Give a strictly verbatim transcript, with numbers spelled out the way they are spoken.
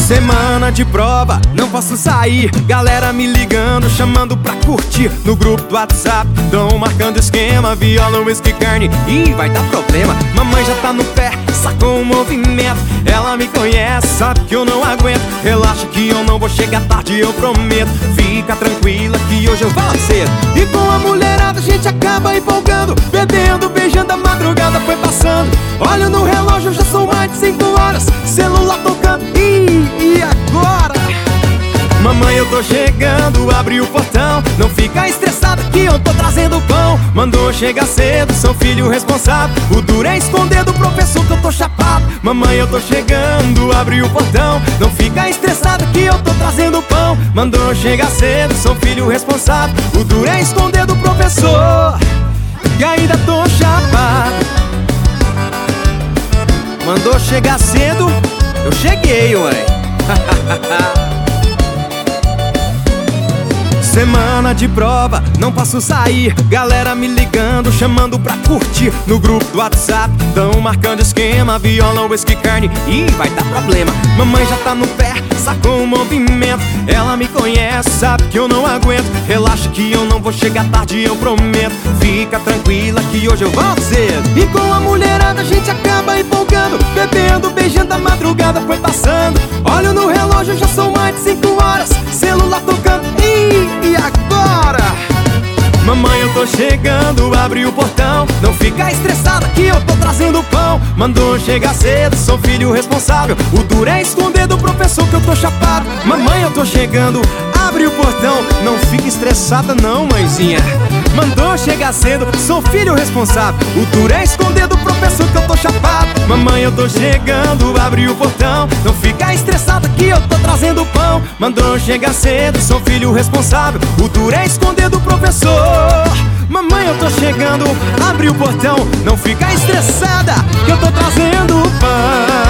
Semana de prova, não posso sair. Galera me ligando, chamando pra curtir. No grupo do WhatsApp, tão marcando esquema. Viola, whisky, carne, ih, vai dar problema. Mamãe já tá no pé, sacou o movimento. Ela me conhece, sabe que eu não aguento. Relaxa que eu não vou chegar tarde, eu prometo. Fica tranquila que hoje eu vou cedo. E com a mulherada a gente acaba empolgando. Bebendo, beijando, a madrugada foi passando. Olho no relógio, já são mais de cinco horas. Celular tocando, ih, e agora? Mamãe, eu tô chegando, abre o portão. Não fica estressada que eu tô trazendo pão. Mandou chegar cedo, sou filho responsável. O duro é esconder do professor que eu tô chapado. Mamãe, eu tô chegando, abre o portão. Não fica estressada que eu tô trazendo pão. Mandou chegar cedo, sou filho responsável. O duro é esconder do professor e ainda tô chapado. Mandou chegar cedo, eu cheguei, ué. Semana de prova, não posso sair. Galera me ligando, chamando pra curtir. No grupo do WhatsApp, tão marcando esquema. Viola, whisky, carne, ih, vai dar problema. Mamãe já tá no pé, sacou o movimento. Ela me conhece, sabe que eu não aguento. Relaxa que eu não vou chegar tarde, eu prometo. Fica tranquila que hoje eu volto cedo. E com a mulherada a gente acaba empolgando. Bebendo, beijando, a madrugada foi passando. Olho no relógio, já são mais de cinco horas. Celular tocando, ih, e agora? Mamãe, eu tô chegando, abre o portão. Não fica estressada que eu tô trazendo pão. Mandou chegar cedo, sou filho responsável. O duro é esconder do professor que eu tô chapado. Mamãe, eu tô chegando, abre o portão. Não fica estressada não, mãezinha. Mandou chegar cedo, sou filho responsável. O duro é esconder do professor que eu tô chapado. Mamãe, eu tô chegando, abre o portão. Não fica estressada que eu tô trazendo pão. Mandou chegar cedo, sou filho responsável. O duro é esconder do professor. Mamãe, eu tô chegando, abre o portão. Não fica estressada que eu tô trazendo pão.